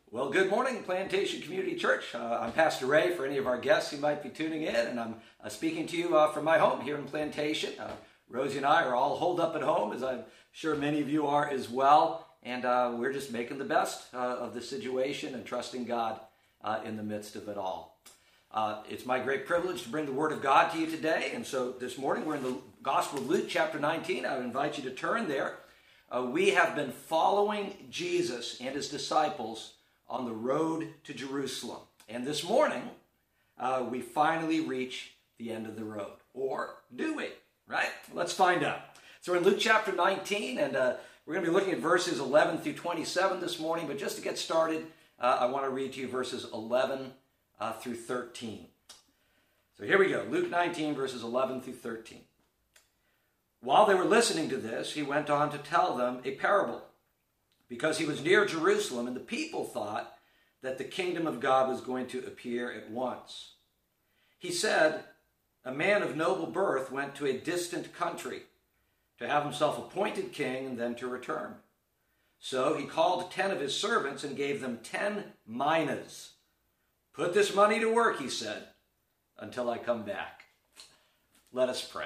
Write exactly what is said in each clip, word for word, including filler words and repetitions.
Well, good morning, Plantation Community Church. Uh, I'm Pastor Ray for any of our guests who might be tuning in, and I'm uh, speaking to you uh, from my home here in Plantation. Uh, Rosie and I are all holed up at home, as I'm sure many of you are as well, and uh, we're just making the best uh, of the situation and trusting God uh, in the midst of it all. Uh, it's my great privilege to bring the Word of God to you today, and so this morning we're in the Gospel of Luke, chapter nineteen. I would invite you to turn there. Uh, we have been following Jesus and his disciples on the road to Jerusalem. And this morning, uh, we finally reach the end of the road. Or do we? Right? Let's find out. So we're in Luke chapter nineteen, and uh, we're going to be looking at verses eleven through twenty-seven this morning. But just to get started, uh, I want to read to you verses eleven uh, through thirteen. So here we go. Luke nineteen, verses eleven through thirteen. While they were listening to this, he went on to tell them a parable, because he was near Jerusalem, and the people thought that the kingdom of God was going to appear at once. He said, "A man of noble birth went to a distant country to have himself appointed king and then to return. So he called ten of his servants and gave them ten minas. 'Put this money to work,' he said, 'until I come back.'" Let us pray.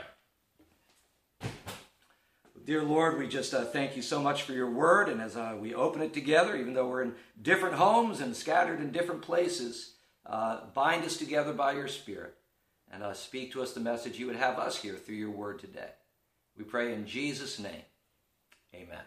Dear Lord, we just uh, thank you so much for your word, and as uh, we open it together, even though we're in different homes and scattered in different places, uh, bind us together by your Spirit, and uh, speak to us the message you would have us hear through your word today. We pray in Jesus' name, amen.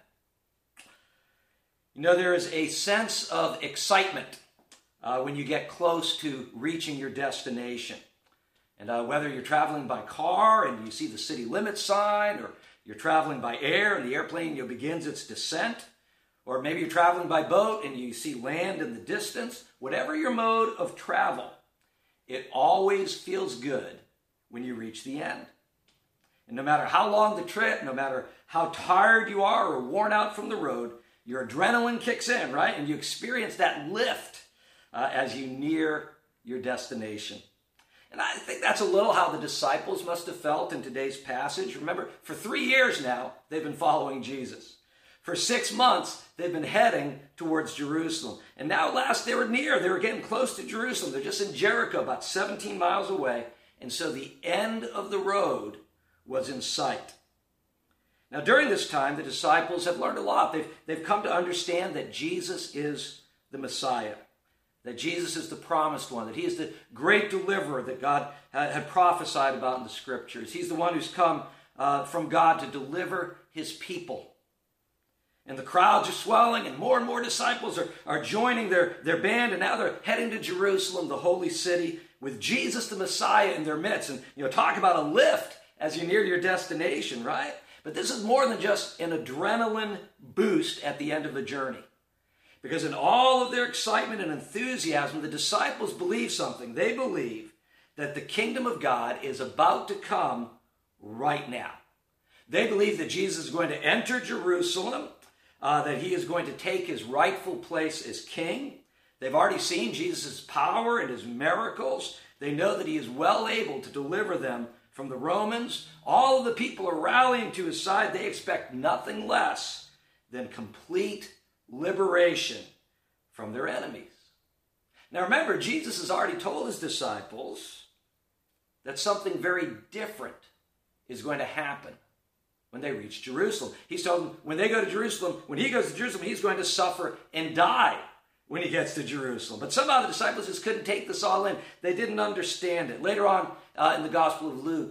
You know, there is a sense of excitement uh, when you get close to reaching your destination. And uh, whether you're traveling by car and you see the city limit sign, or you're traveling by air and the airplane you know, begins its descent, or maybe you're traveling by boat and you see land in the distance, whatever your mode of travel, it always feels good when you reach the end. And no matter how long the trip, no matter how tired you are or worn out from the road, your adrenaline kicks in, right? And you experience that lift uh, as you near your destination. And I think that's a little how the disciples must have felt in today's passage. Remember, for three years now, they've been following Jesus. For six months, they've been heading towards Jerusalem. And now at last they were near. They were getting close to Jerusalem. They're just in Jericho, about seventeen miles away. And so the end of the road was in sight. Now during this time, the disciples have learned a lot. They've, they've come to understand that Jesus is the Messiah, that Jesus is the promised one, that he is the great deliverer that God had prophesied about in the scriptures. He's the one who's come uh, from God to deliver his people. And the crowds are swelling, and more and more disciples are, are joining their, their band, and now they're heading to Jerusalem, the holy city, with Jesus the Messiah in their midst. And, you know, talk about a lift as you near your destination, right? But this is more than just an adrenaline boost at the end of the journey. Because in all of their excitement and enthusiasm, the disciples believe something. They believe that the kingdom of God is about to come right now. They believe that Jesus is going to enter Jerusalem, uh, that he is going to take his rightful place as king. They've already seen Jesus' power and his miracles. They know that he is well able to deliver them from the Romans. All of the people are rallying to his side. They expect nothing less than complete liberation from their enemies. Now remember, Jesus has already told his disciples that something very different is going to happen when they reach Jerusalem. He's told them when they go to Jerusalem, when he goes to Jerusalem, he's going to suffer and die when he gets to Jerusalem. But somehow the disciples just couldn't take this all in. They didn't understand it. Later on uh, in the Gospel of Luke,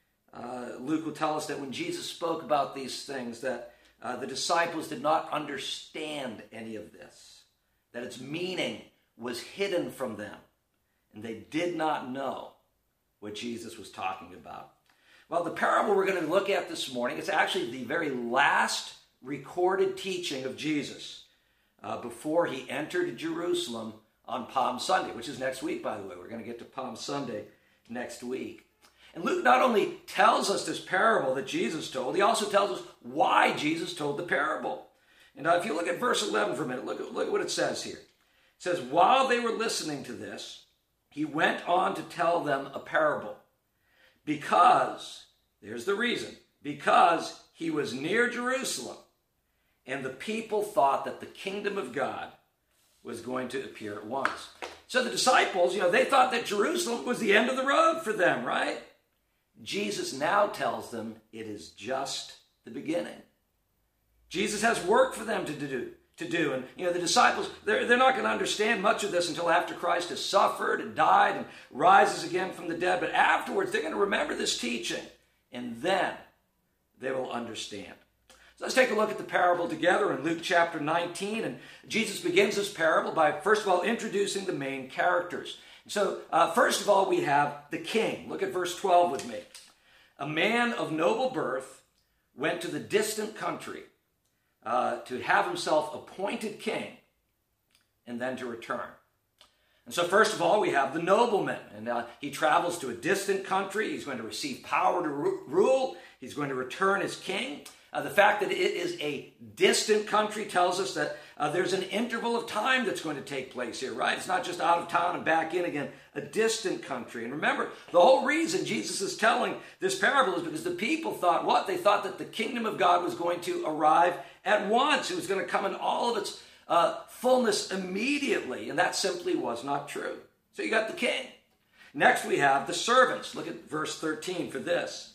uh, Luke will tell us that when Jesus spoke about these things, that Uh, the disciples did not understand any of this, that its meaning was hidden from them, and they did not know what Jesus was talking about. Well, the parable we're going to look at this morning, it's actually the very last recorded teaching of Jesus uh, before he entered Jerusalem on Palm Sunday, which is next week, by the way. We're going to get to Palm Sunday next week. And Luke not only tells us this parable that Jesus told, he also tells us why Jesus told the parable. And uh, if you look at verse eleven for a minute, look at, look at what it says here. It says, while they were listening to this, he went on to tell them a parable. Because, there's the reason, because he was near Jerusalem, and the people thought that the kingdom of God was going to appear at once. So the disciples, you know, they thought that Jerusalem was the end of the road for them, right? Jesus now tells them it is just the beginning. Jesus has work for them to do. To do. And, you know, the disciples, they're, they're not going to understand much of this until after Christ has suffered and died and rises again from the dead. But afterwards, they're going to remember this teaching, and then they will understand. So let's take a look at the parable together in Luke chapter nineteen. And Jesus begins this parable by, first of all, introducing the main characters. So, uh, first of all, we have the king. Look at verse twelve with me. A man of noble birth went to the distant country uh, to have himself appointed king and then to return. And so, first of all, we have the nobleman. And uh, he travels to a distant country. He's going to receive power to ru- rule. He's going to return as king. Uh, the fact that it is a distant country tells us that uh, there's an interval of time that's going to take place here, right? It's not just out of town and back in again, a distant country. And remember, the whole reason Jesus is telling this parable is because the people thought what? They thought that the kingdom of God was going to arrive at once. It was going to come in all of its uh, fullness immediately. And that simply was not true. So you got the king. Next we have the servants. Look at verse thirteen for this.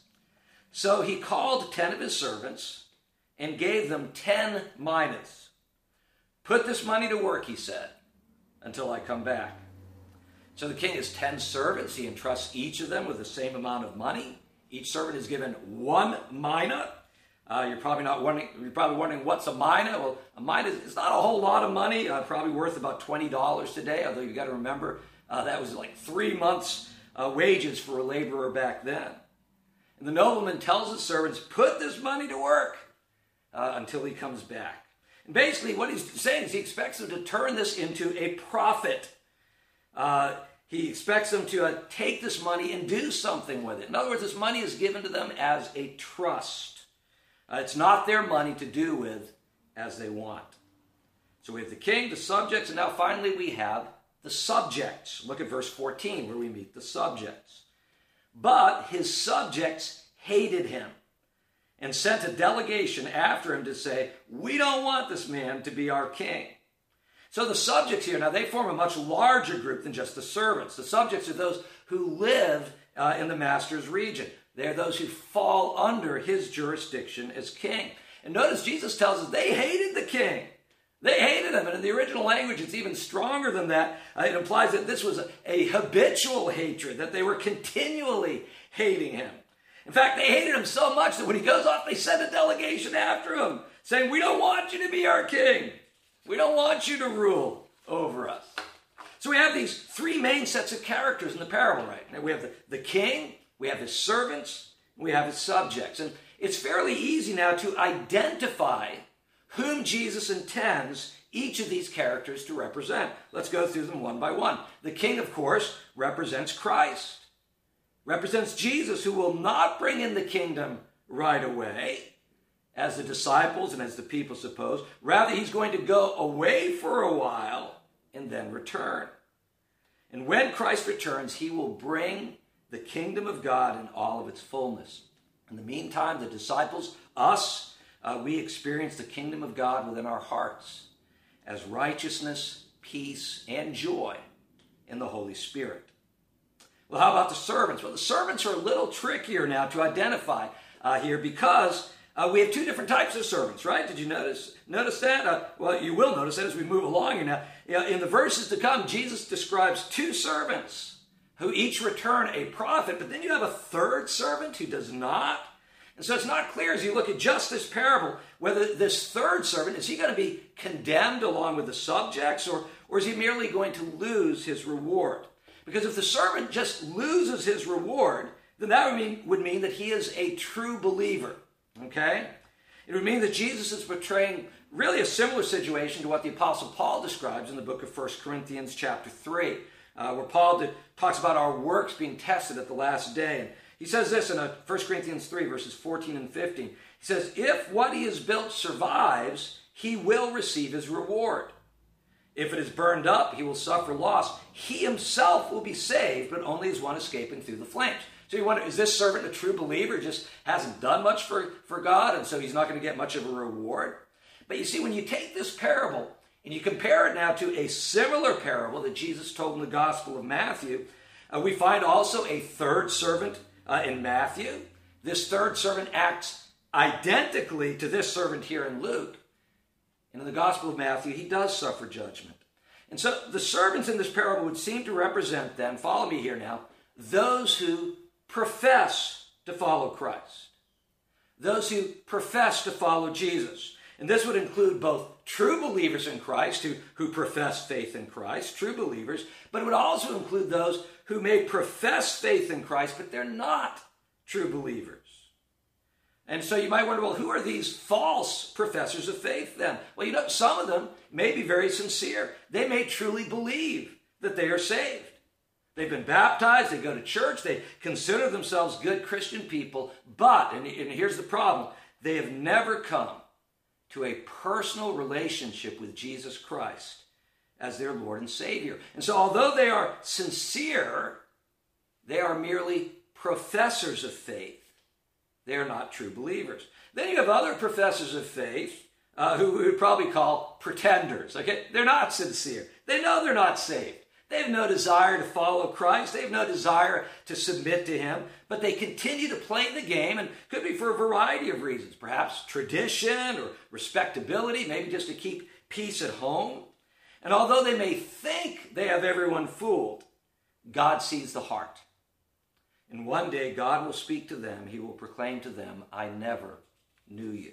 So he called ten of his servants and gave them ten minas. Put this money to work, he said, until I come back. So the king has ten servants. He entrusts each of them with the same amount of money. Each servant is given one mina. Uh, you're probably not wondering. You're probably wondering what's a mina. Well, a mina is not a whole lot of money. Uh, probably worth about twenty dollars today. Although you got to remember uh, that was like three months' uh, wages for a laborer back then. And the nobleman tells his servants, put this money to work uh, until he comes back. And basically what he's saying is he expects them to turn this into a profit. Uh, he expects them to uh, take this money and do something with it. In other words, this money is given to them as a trust. Uh, it's not their money to do with as they want. So we have the king, the subjects, and now finally we have the subjects. Look at verse fourteen where we meet the subjects. But his subjects hated him and sent a delegation after him to say, we don't want this man to be our king. So the subjects here, now they form a much larger group than just the servants. The subjects are those who live uh, in the master's region. They're those who fall under his jurisdiction as king. And notice Jesus tells us they hated the king. They hated him, and in the original language, it's even stronger than that. Uh, it implies that this was a, a habitual hatred, that they were continually hating him. In fact, they hated him so much that when he goes off, they send a delegation after him, saying, we don't want you to be our king. We don't want you to rule over us. So we have these three main sets of characters in the parable, right? Now we have the, the king, we have his servants, and we have his subjects. And it's fairly easy now to identify whom Jesus intends each of these characters to represent. Let's go through them one by one. The king, of course, represents Christ, represents Jesus, who will not bring in the kingdom right away, as the disciples and as the people suppose. Rather, he's going to go away for a while and then return. And when Christ returns, he will bring the kingdom of God in all of its fullness. In the meantime, the disciples, us, Uh, we experience the kingdom of God within our hearts as righteousness, peace, and joy in the Holy Spirit. Well, how about the servants? Well, the servants are a little trickier now to identify uh, here because uh, we have two different types of servants, right? Did you notice notice that? Uh, well, you will notice that as we move along here now. You know, in the verses to come, Jesus describes two servants who each return a profit, but then you have a third servant who does not. And so it's not clear as you look at just this parable whether this third servant, is he going to be condemned along with the subjects, or, or is he merely going to lose his reward? Because if the servant just loses his reward, then that would mean, would mean that he is a true believer. Okay? It would mean that Jesus is portraying really a similar situation to what the Apostle Paul describes in the book of First Corinthians chapter three, uh, where Paul did, talks about our works being tested at the last day. And he says this in First Corinthians three, verses fourteen and fifteen. He says, if what he has built survives, he will receive his reward. If it is burned up, he will suffer loss. He himself will be saved, but only as one escaping through the flames. So you wonder, is this servant a true believer? Just hasn't done much for, for God, and so he's not going to get much of a reward? But you see, when you take this parable and you compare it now to a similar parable that Jesus told in the Gospel of Matthew, uh, we find also a third servant uh, in Matthew. This third servant acts identically to this servant here in Luke. And in the Gospel of Matthew, he does suffer judgment. And so the servants in this parable would seem to represent then, follow me here now, those who profess to follow Christ. Those who profess to follow Jesus. And this would include both true believers in Christ who, who profess faith in Christ, true believers, but it would also include those who may profess faith in Christ, but they're not true believers. And so you might wonder, well, who are these false professors of faith then? Well, you know, some of them may be very sincere. They may truly believe that they are saved. They've been baptized, they go to church, they consider themselves good Christian people, but, and, and here's the problem, they have never come to a personal relationship with Jesus Christ as their Lord and Savior. And so although they are sincere, they are merely professors of faith. They are not true believers. Then you have other professors of faith uh, who we would probably call pretenders. Okay, they're not sincere. They know they're not saved. They have no desire to follow Christ. They have no desire to submit to him, but they continue to play the game, and could be for a variety of reasons. Perhaps tradition or respectability, maybe just to keep peace at home. And although they may think they have everyone fooled, God sees the heart. And one day God will speak to them. He will proclaim to them, I never knew you.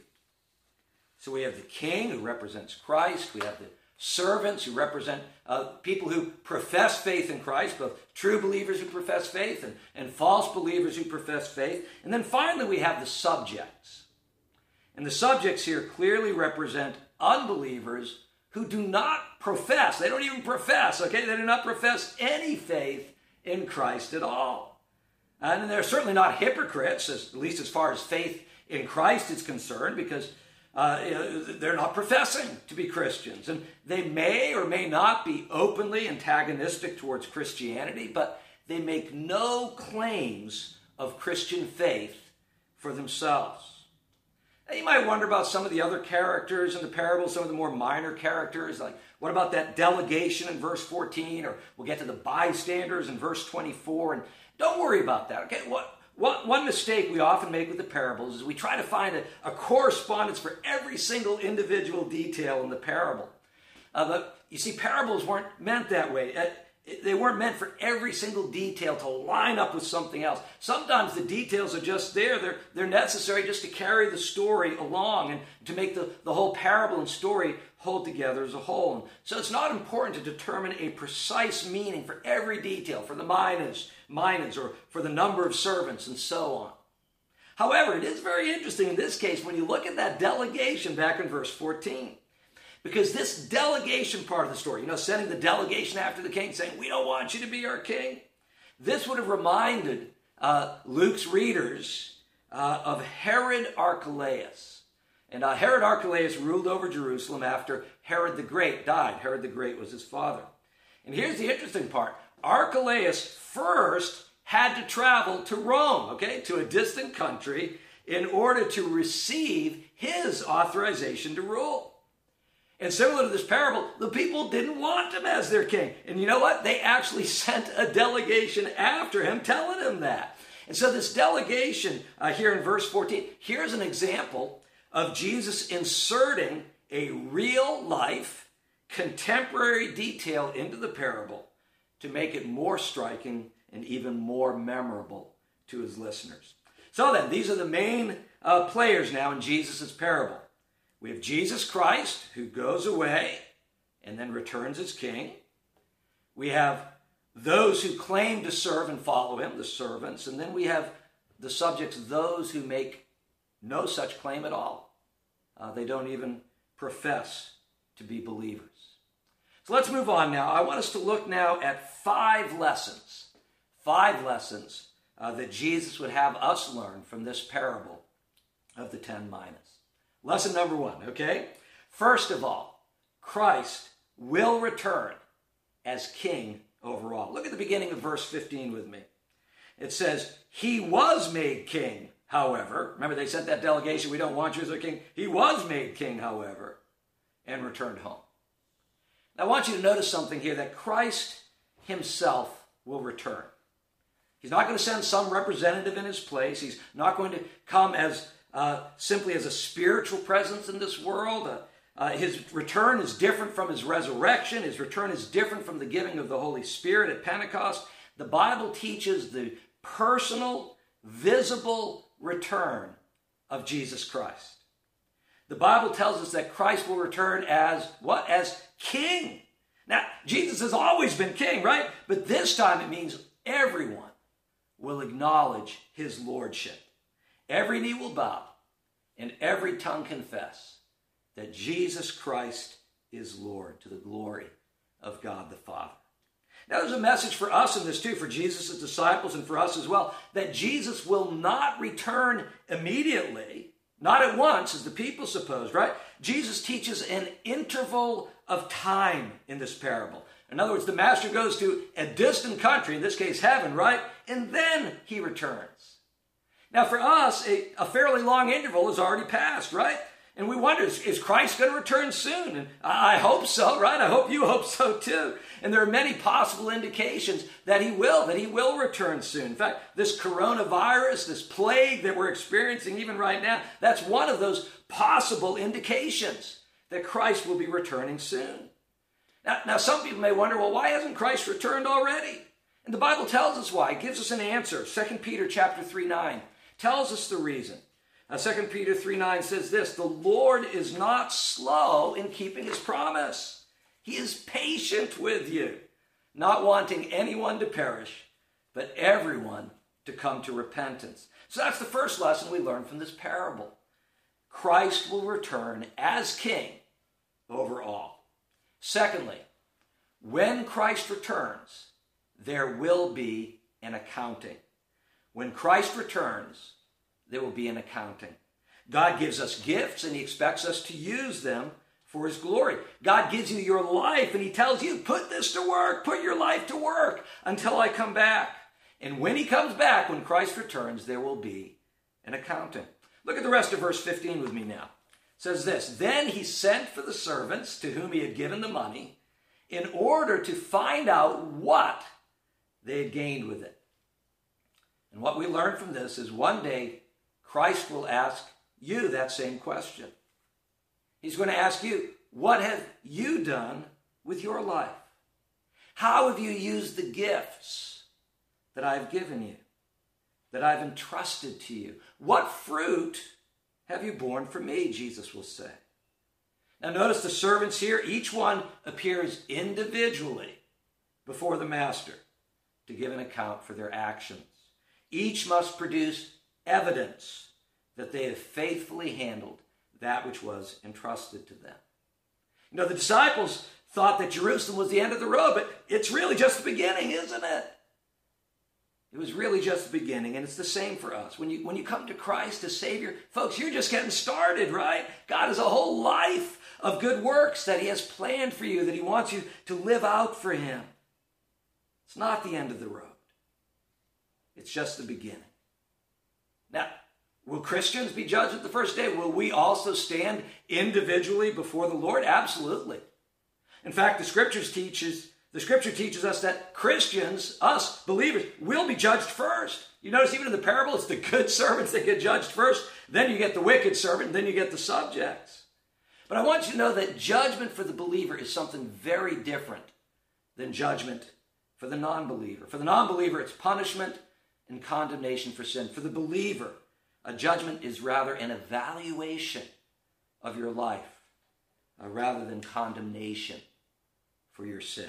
So we have the king who represents Christ. We have the servants who represent uh, people who profess faith in Christ, both true believers who profess faith and, and false believers who profess faith. And then finally we have the subjects. And the subjects here clearly represent unbelievers who do not profess. They don't even profess, okay? They do not profess any faith in Christ at all. And they're certainly not hypocrites, as, at least as far as faith in Christ is concerned, because uh, they're not professing to be Christians. And they may or may not be openly antagonistic towards Christianity, but they make no claims of Christian faith for themselves. Now, you might wonder about some of the other characters in the parable, some of the more minor characters, like what about that delegation in verse fourteen, or we'll get to the bystanders in verse twenty-four, and don't worry about that, okay? What, what, one mistake we often make with the parables is we try to find a, a correspondence for every single individual detail in the parable. Uh, but you see, parables weren't meant that way. Uh, they weren't meant for every single detail to line up with something else. Sometimes the details are just there. They're, they're necessary just to carry the story along and to make the, the whole parable and story hold together as a whole. And so it's not important to determine a precise meaning for every detail, for the minas, minas, or for the number of servants and so on. However, it is very interesting in this case when you look at that delegation back in verse fourteen. Because this delegation part of the story, you know, sending the delegation after the king saying, we don't want you to be our king. This would have reminded uh, Luke's readers uh, of Herod Archelaus. And uh, Herod Archelaus ruled over Jerusalem after Herod the Great died. Herod the Great was his father. And here's the interesting part. Archelaus first had to travel to Rome, okay, to a distant country, in order to receive his authorization to rule. And similar to this parable, the people didn't want him as their king. And you know what? They actually sent a delegation after him telling him that. And so this delegation uh, here in verse fourteen, here's an example of Jesus inserting a real life, contemporary detail into the parable to make it more striking and even more memorable to his listeners. So then, these are the main uh, players now in Jesus' parable. We have Jesus Christ, who goes away and then returns as king. We have those who claim to serve and follow him, the servants. And then we have the subjects, those who make no such claim at all. Uh, they don't even profess to be believers. So let's move on now. I want us to look now at five lessons, five lessons uh, that Jesus would have us learn from this parable of the ten minas. Lesson number one, okay? First of all, Christ will return as king over all. Look at the beginning of verse fifteen with me. It says, he was made king, however. Remember they sent that delegation, we don't want you as our king. He was made king, however, and returned home. I want you to notice something here, that Christ himself will return. He's not going to send some representative in his place. He's not going to come as uh, simply as a spiritual presence in this world. Uh, uh, his return is different from his resurrection. His return is different from the giving of the Holy Spirit at Pentecost. The Bible teaches the personal, visible return of Jesus Christ. The Bible tells us that Christ will return as what? As king. Now, Jesus has always been king, right? But this time it means everyone will acknowledge his lordship. Every knee will bow and every tongue confess that Jesus Christ is Lord, to the glory of God the Father. Now, there's a message for us in this too, for Jesus' disciples and for us as well, that Jesus will not return immediately, not at once, as the people supposed, right? Jesus teaches an interval of time in this parable. In other words, the master goes to a distant country, in this case heaven, right? And then he returns. Now, for us, a, a fairly long interval has already passed, right? And we wonder, is, is Christ going to return soon? And I, I hope so, right? I hope you hope so too. And there are many possible indications that he will, that he will return soon. In fact, this coronavirus, this plague that we're experiencing even right now, that's one of those possible indications that Christ will be returning soon. Now, now some people may wonder, well, why hasn't Christ returned already? And the Bible tells us why. It gives us an answer. Second Peter chapter three nine tells us the reason. Now, Second Peter three nine says this, the Lord is not slow in keeping his promise. He is patient with you, not wanting anyone to perish, but everyone to come to repentance. So that's the first lesson we learn from this parable. Christ will return as king over all. Secondly, when Christ returns, there will be an accounting. When Christ returns, there will be an accounting. God gives us gifts and he expects us to use them for his glory. God gives you your life and he tells you, put this to work, put your life to work until I come back. And when he comes back, when Christ returns, there will be an accounting. Look at the rest of verse fifteen with me now. It says this, then he sent for the servants to whom he had given the money in order to find out what they had gained with it. And what we learn from this is one day Christ will ask you that same question. He's going to ask you, what have you done with your life? How have you used the gifts that I've given you, that I've entrusted to you? What fruit have you borne for me, Jesus will say. Now notice the servants here, each one appears individually before the master to give an account for their actions. Each must produce evidence that they have faithfully handled that which was entrusted to them. You know, the disciples thought that Jerusalem was the end of the road, but it's really just the beginning, isn't it? It was really just the beginning, and it's the same for us. When you, when you come to Christ as Savior, folks, you're just getting started, right? God has a whole life of good works that he has planned for you, that he wants you to live out for him. It's not the end of the road. It's just the beginning. Now, will Christians be judged at the first day? Will we also stand individually before the Lord? Absolutely. In fact, the scriptures teaches The scripture teaches us that Christians, us believers, will be judged first. You notice even in the parable, it's the good servants that get judged first. Then you get the wicked servant, and then you get the subjects. But I want you to know that judgment for the believer is something very different than judgment for the non-believer. For the non-believer, it's punishment and condemnation for sin. For the believer, a judgment is rather an evaluation of your life uh, rather than condemnation for your sin.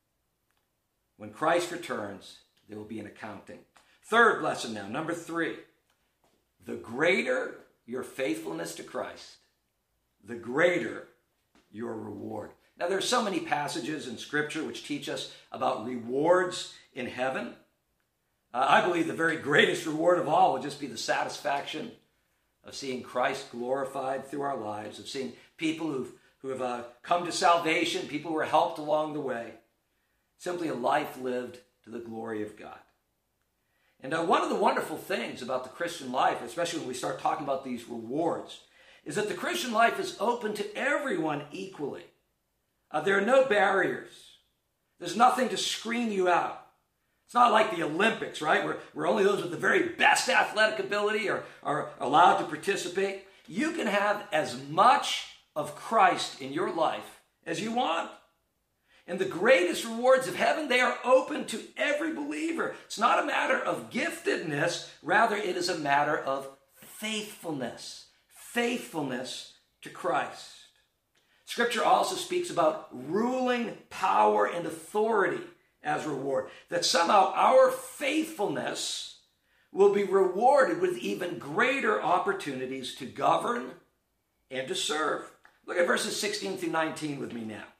When Christ returns, there will be an accounting. Third lesson now, number three. The greater your faithfulness to Christ, the greater your reward. Now, there are so many passages in Scripture which teach us about rewards in heaven. Uh, I believe the very greatest reward of all will just be the satisfaction of seeing Christ glorified through our lives, of seeing people who've, who have uh, come to salvation, people who were helped along the way. Simply a life lived to the glory of God. And uh, one of the wonderful things about the Christian life, especially when we start talking about these rewards, is that the Christian life is open to everyone equally. Uh, there are no barriers. There's nothing to screen you out. It's not like the Olympics, right? Where, where only those with the very best athletic ability are, are allowed to participate. You can have as much of Christ in your life as you want. And the greatest rewards of heaven, they are open to every believer. It's not a matter of giftedness. Rather, it is a matter of faithfulness. Faithfulness to Christ. Scripture also speaks about ruling power and authority as reward. That somehow our faithfulness will be rewarded with even greater opportunities to govern and to serve. Look at verses sixteen through nineteen with me now.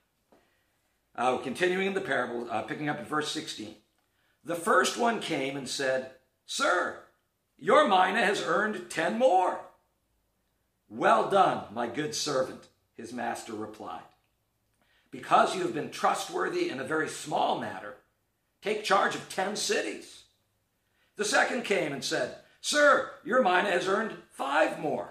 Uh, continuing in the parable, uh, picking up at verse sixteen. The first one came and said, Sir, your mina has earned ten more. Well done, my good servant, his master replied. Because you have been trustworthy in a very small matter, take charge of ten cities. The second came and said, Sir, your mina has earned five more.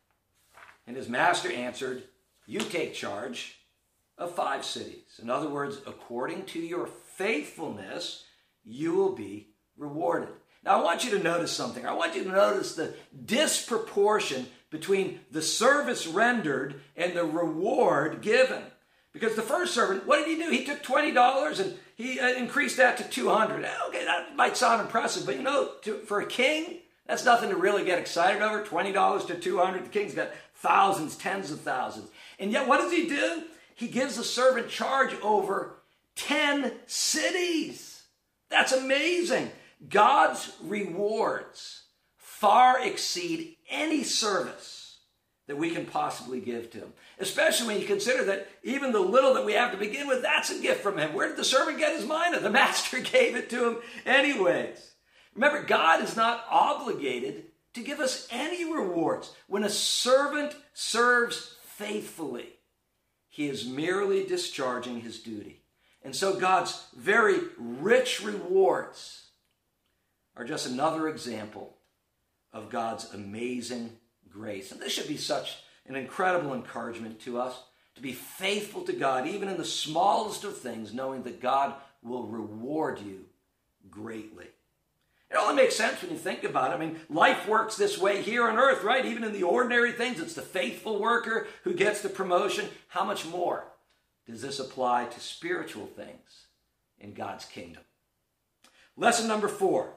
And his master answered, You take charge of five cities. In other words, according to your faithfulness, you will be rewarded. Now, I want you to notice something. I want you to notice the disproportion between the service rendered and the reward given. Because the first servant, what did he do? He took twenty dollars and he uh, increased that to two hundred dollars. Okay, that might sound impressive, but you know, to, for a king, that's nothing to really get excited over. twenty dollars to two hundred dollars. The king's got thousands, tens of thousands. And yet, what does he do? He gives the servant charge over ten cities. That's amazing. God's rewards far exceed any service that we can possibly give to him. Especially when you consider that even the little that we have to begin with, that's a gift from him. Where did the servant get his mina? The master gave it to him anyways. Remember, God is not obligated to give us any rewards. When a servant serves faithfully, he is merely discharging his duty. And so God's very rich rewards are just another example of God's amazing grace. And this should be such an incredible encouragement to us to be faithful to God, even in the smallest of things, knowing that God will reward you greatly. It only makes sense when you think about it. I mean, life works this way here on earth, right? Even in the ordinary things, it's the faithful worker who gets the promotion. How much more does this apply to spiritual things in God's kingdom? Lesson number four.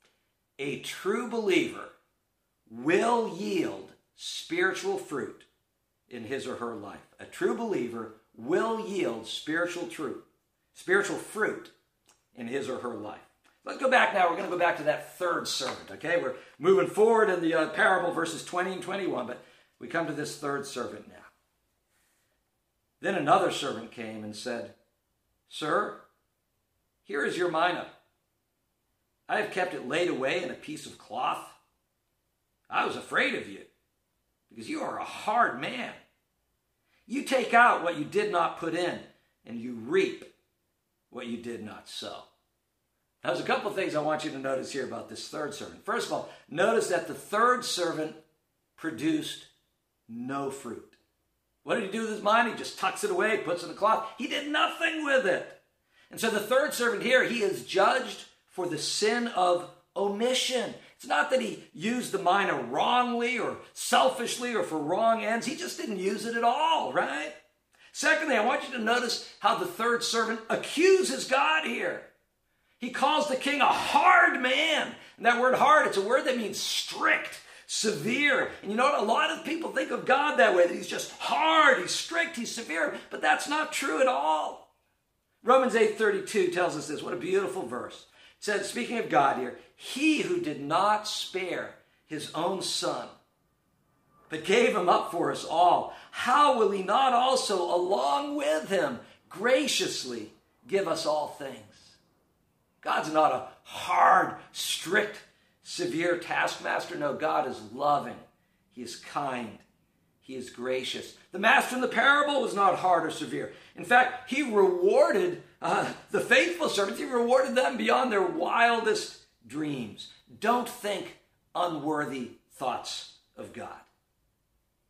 A true believer will yield spiritual fruit in his or her life. A true believer will yield spiritual truth, spiritual fruit in his or her life. Let's go back now. We're going to go back to that third servant, okay? We're moving forward in the uh, parable, verses twenty and twenty-one, but we come to this third servant now. Then another servant came and said, Sir, here is your mina. I have kept it laid away in a piece of cloth. I was afraid of you, because you are a hard man. You take out what you did not put in, and you reap what you did not sow. Now, there's a couple of things I want you to notice here about this third servant. First of all, notice that the third servant produced no fruit. What did he do with his mind? He just tucks it away, puts it in a cloth. He did nothing with it. And so the third servant here, he is judged for the sin of omission. It's not that he used the mina wrongly or selfishly or for wrong ends. He just didn't use it at all, right? Secondly, I want you to notice how the third servant accuses God here. He calls the king a hard man. And that word hard, it's a word that means strict, severe. And you know what? A lot of people think of God that way, that he's just hard, he's strict, he's severe. But that's not true at all. Romans eight thirty-two tells us this. What a beautiful verse. It says, speaking of God here, he who did not spare his own son, but gave him up for us all, how will he not also, along with him, graciously give us all things? God's not a hard, strict, severe taskmaster. No, God is loving. He is kind. He is gracious. The master in the parable was not hard or severe. In fact, he rewarded uh, the faithful servants. He rewarded them beyond their wildest dreams. Don't think unworthy thoughts of God.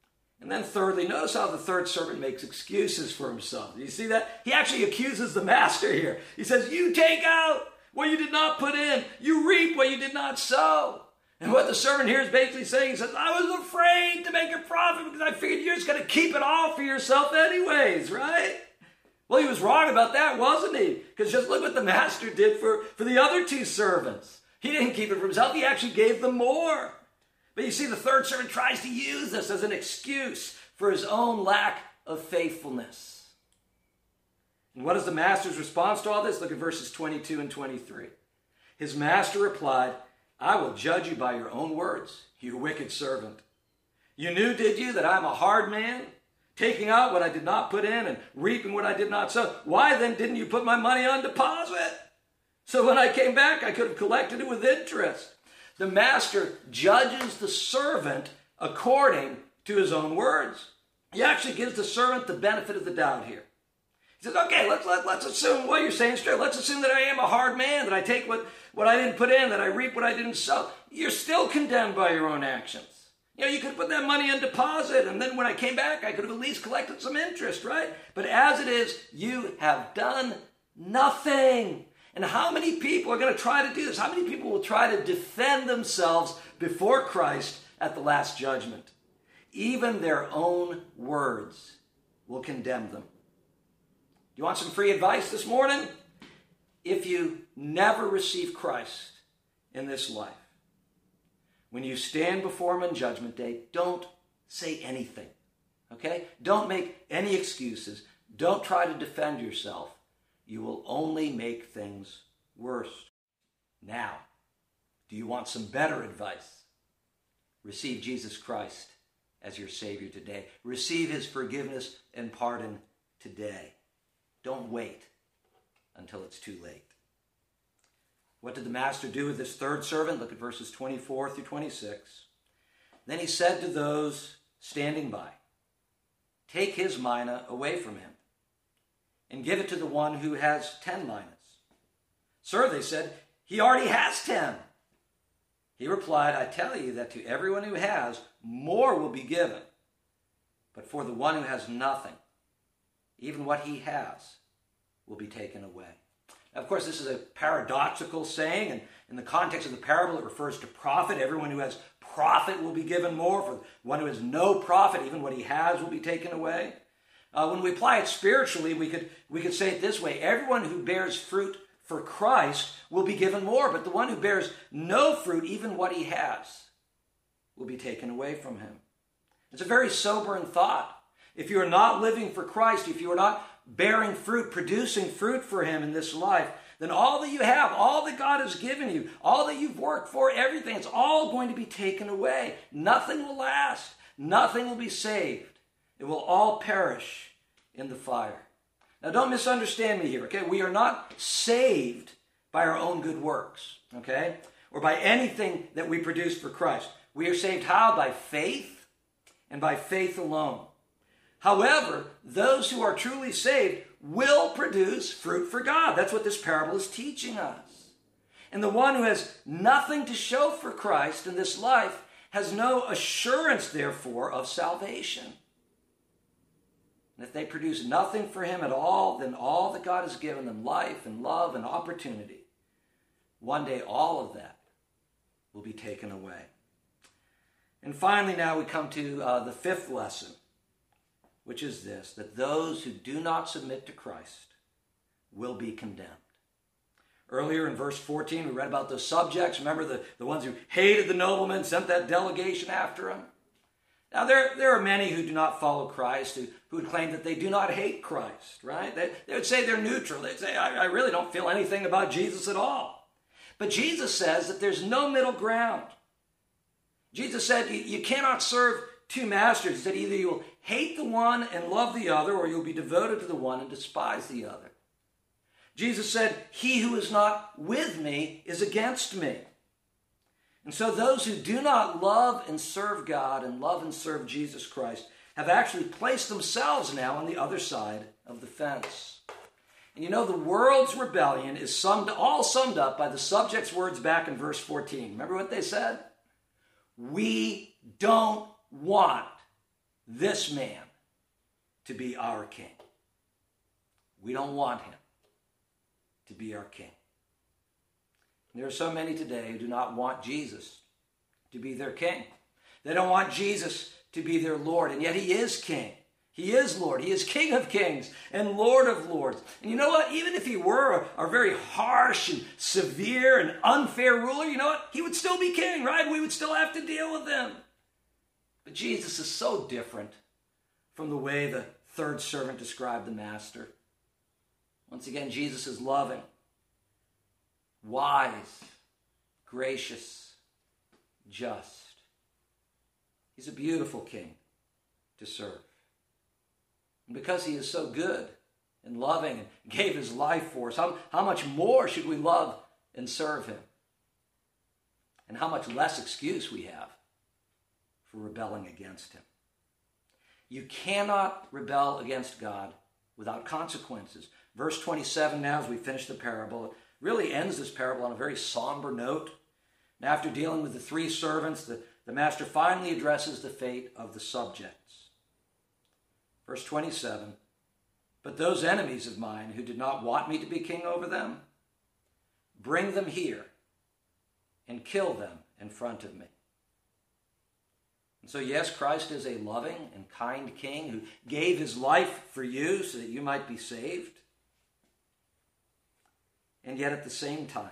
And then thirdly, notice how the third servant makes excuses for himself. You see that? He actually accuses the master here. He says, you take out what you did not put in. You reap what you did not sow. And what the servant here is basically saying, he says, I was afraid to make a profit because I figured you're just going to keep it all for yourself anyways, right? Well, he was wrong about that, wasn't he? Because just look what the master did for, for the other two servants. He didn't keep it for himself. He actually gave them more. But you see, the third servant tries to use this as an excuse for his own lack of faithfulness. And what is the master's response to all this? Look at verses twenty-two and twenty-three. His master replied, I will judge you by your own words, you wicked servant. You knew, did you, that I'm a hard man, taking out what I did not put in and reaping what I did not sow? Why then didn't you put my money on deposit? So when I came back, I could have collected it with interest. The master judges the servant according to his own words. He actually gives the servant the benefit of the doubt here. He says, okay, let's, let, let's assume what you're saying is true. Let's assume that I am a hard man, that I take what, what I didn't put in, that I reap what I didn't sow. You're still condemned by your own actions. You know, you could put that money on deposit, and then when I came back, I could have at least collected some interest, right? But as it is, you have done nothing. And how many people are going to try to do this? How many people will try to defend themselves before Christ at the last judgment? Even their own words will condemn them. Do you want some free advice this morning? If you never receive Christ in this life, when you stand before him on Judgment Day, don't say anything, okay? Don't make any excuses. Don't try to defend yourself. You will only make things worse. Now, do you want some better advice? Receive Jesus Christ as your Savior today. Receive his forgiveness and pardon today. Don't wait until it's too late. What did the master do with this third servant? Look at verses twenty-four through twenty-six. Then he said to those standing by, take his mina away from him and give it to the one who has ten minas. Sir, they said, he already has ten. He replied, I tell you that to everyone who has, more will be given. But for the one who has nothing, even what he has will be taken away. Now, of course, this is a paradoxical saying, and in the context of the parable, it refers to profit. Everyone who has profit will be given more. For one who has no profit, even what he has will be taken away. Uh, when we apply it spiritually, we could, we could say it this way. Everyone who bears fruit for Christ will be given more, but the one who bears no fruit, even what he has, will be taken away from him. It's a very sobering thought. If you are not living for Christ, if you are not bearing fruit, producing fruit for him in this life, then all that you have, all that God has given you, all that you've worked for, everything, it's all going to be taken away. Nothing will last. Nothing will be saved. It will all perish in the fire. Now, don't misunderstand me here, okay? We are not saved by our own good works, okay? Or by anything that we produce for Christ. We are saved how? By faith, and by faith alone. However, those who are truly saved will produce fruit for God. That's what this parable is teaching us. And the one who has nothing to show for Christ in this life has no assurance, therefore, of salvation. And if they produce nothing for him at all, then all that God has given them, life and love and opportunity, one day all of that will be taken away. And finally, now we come to uh, the fifth lesson, which is this, that those who do not submit to Christ will be condemned. Earlier in verse fourteen, we read about those subjects. Remember the, the ones who hated the nobleman, sent that delegation after him? Now, there, there are many who do not follow Christ, who, who would claim that they do not hate Christ, right? They, they would say they're neutral. They'd say, I, I really don't feel anything about Jesus at all. But Jesus says that there's no middle ground. Jesus said you, you cannot serve two masters. He said either you'll hate the one and love the other, or you'll be devoted to the one and despise the other. Jesus said, he who is not with me is against me. And so those who do not love and serve God and love and serve Jesus Christ have actually placed themselves now on the other side of the fence. And you know, the world's rebellion is summed, all summed up by the subject's words back in verse fourteen. Remember what they said? We don't want this man to be our king. We don't want him to be our king. There are so many today who do not want Jesus to be their king. They don't want Jesus to be their Lord, and yet he is king. He is Lord. He is King of kings and Lord of lords. And you know what? Even if he were a, a very harsh and severe and unfair ruler, you know what? He would still be king, right? We would still have to deal with him. But Jesus is so different from the way the third servant described the master. Once again, Jesus is loving, wise, gracious, just. He's a beautiful king to serve. And because he is so good and loving and gave his life for us, how, how much more should we love and serve him? And how much less excuse we have for rebelling against him. You cannot rebel against God without consequences. Verse twenty-seven now, as we finish the parable, it really ends this parable on a very somber note. And after dealing with the three servants, the, the master finally addresses the fate of the subjects. Verse twenty-seven, but those enemies of mine who did not want me to be king over them, bring them here and kill them in front of me. And so yes, Christ is a loving and kind king who gave his life for you so that you might be saved. And yet at the same time,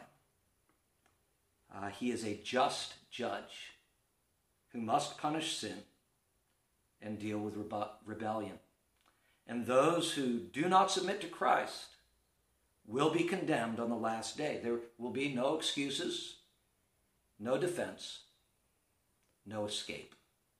uh, he is a just judge who must punish sin and deal with rebe- rebellion. And those who do not submit to Christ will be condemned on the last day. There will be no excuses, no defense, no escape.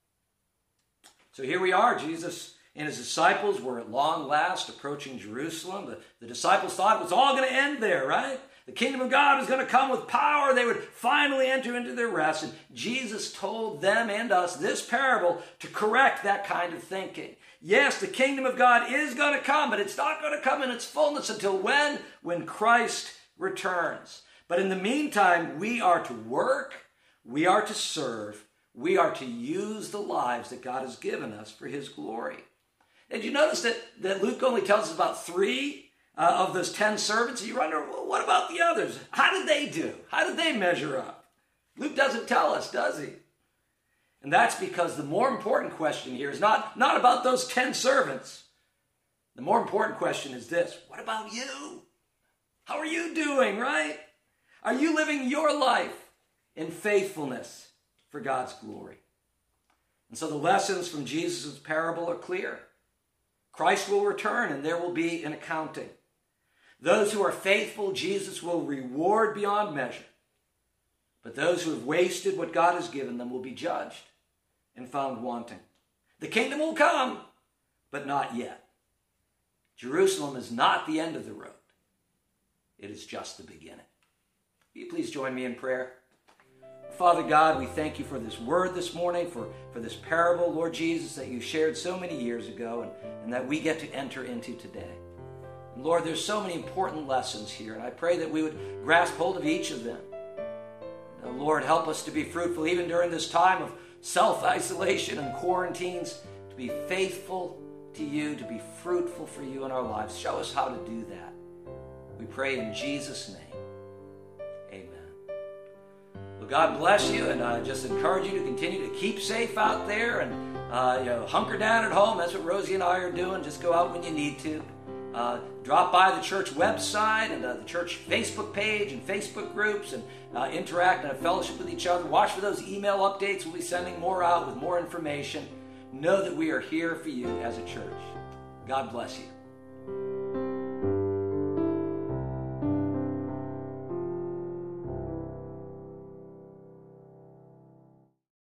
So here we are. Jesus and his disciples were at long last approaching Jerusalem. The, the disciples thought it was all going to end there, right? The kingdom of God was going to come with power. They would finally enter into their rest. And Jesus told them and us this parable to correct that kind of thinking. Yes, the kingdom of God is going to come, but it's not going to come in its fullness until when? When Christ returns. But in the meantime, we are to work, we are to serve, we are to use the lives that God has given us for his glory. Did you notice that, that Luke only tells us about three uh, of those ten servants? You wonder, well, what about the others? How did they do? How did they measure up? Luke doesn't tell us, does he? And that's because the more important question here is not, not about those ten servants. The more important question is this: what about you? How are you doing, right? Are you living your life in faithfulness for God's glory? And so the lessons from Jesus' parable are clear. Christ will return and there will be an accounting. Those who are faithful, Jesus will reward beyond measure. But those who have wasted what God has given them will be judged and found wanting. The kingdom will come, but not yet. Jerusalem is not the end of the road. It is just the beginning. Will you please join me in prayer? Father God, we thank you for this word this morning, for, for this parable, Lord Jesus, that you shared so many years ago and, and that we get to enter into today. And Lord, there's so many important lessons here, and I pray that we would grasp hold of each of them. Now, Lord, help us to be fruitful even during this time of self-isolation and quarantines, to be faithful to you, to be fruitful for you in our lives. Show us how to do that. We pray in Jesus' name. God bless you, and I uh, just encourage you to continue to keep safe out there and uh, you know, hunker down at home. That's what Rosie and I are doing. Just go out when you need to. Uh, drop by the church website and uh, the church Facebook page and Facebook groups and uh, interact and have fellowship with each other. Watch for those email updates. We'll be sending more out with more information. Know that we are here for you as a church. God bless you.